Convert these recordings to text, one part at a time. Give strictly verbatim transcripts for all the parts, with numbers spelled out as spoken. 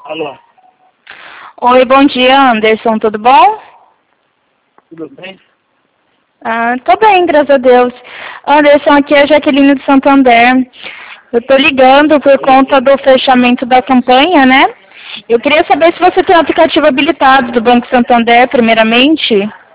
Alô? Oi, bom dia, Anderson, tudo bom? Tudo bem? Ah, tô bem, graças a Deus. Anderson, aqui é a Jaqueline do Santander. Eu tô ligando por conta do fechamento da campanha, né? Eu queria saber se você tem um aplicativo habilitado do Banco Santander, primeiramente.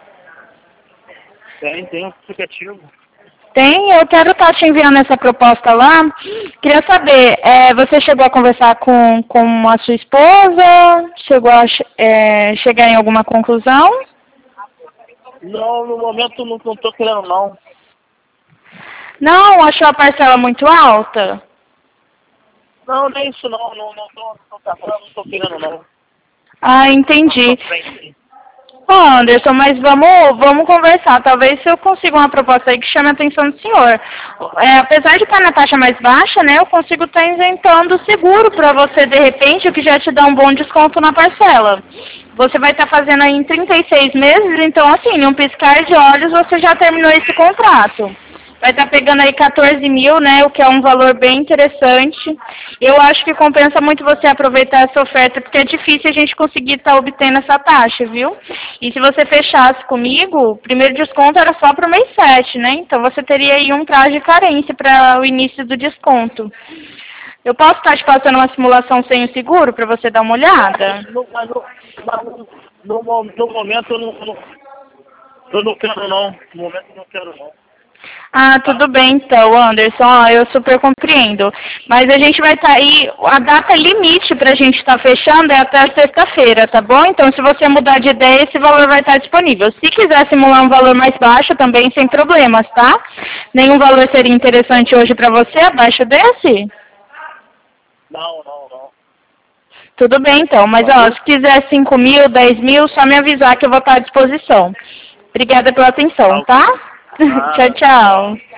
Tem, tem um aplicativo. Tem, eu quero estar te enviando essa proposta lá. Queria saber, é, você chegou a conversar com, com a sua esposa? Chegou a é, chegar em alguma conclusão? Não, no momento não, não tô querendo não. Não, achou a parcela muito alta? Não, nem isso não, não, não tô, não tô, não tô querendo não. Ah, entendi. Pra frente. Ô, Anderson, mas vamos, vamos conversar. Talvez se eu consiga uma proposta aí que chame a atenção do senhor. É, apesar de estar na taxa mais baixa, né, eu consigo estar isentando o seguro para você, de repente, o que já te dá um bom desconto na parcela. Você vai estar fazendo aí em trinta e seis meses, então, assim, em um piscar de olhos, você já terminou esse contrato. Vai estar pegando aí quatorze mil, né, o que é um valor bem interessante. Eu acho que compensa muito você aproveitar essa oferta, porque é difícil a gente conseguir estar obtendo essa taxa, viu? E se você fechasse comigo, o primeiro desconto era só para o mês sete, né? Então você teria aí um prazo de carência para o início do desconto. Eu posso estar te passando uma simulação sem o seguro para você dar uma olhada? No, mas no, mas no, no, mo- no momento eu não, não, eu não quero não. No momento eu não quero não. Ah, tudo bem então, Anderson, ó, eu super compreendo. Mas a gente vai estar aí, a data limite para a gente estar fechando é até sexta-feira, tá bom? Então, se você mudar de ideia, esse valor vai estar disponível. Se quiser simular um valor mais baixo, também sem problemas, tá? Nenhum valor seria interessante hoje para você, abaixo desse? Não, não, não. Tudo bem então, mas ó, se quiser cinco mil, dez mil, só me avisar que eu vou estar à disposição. Obrigada pela atenção, tá? Ah, Tchau, tchau.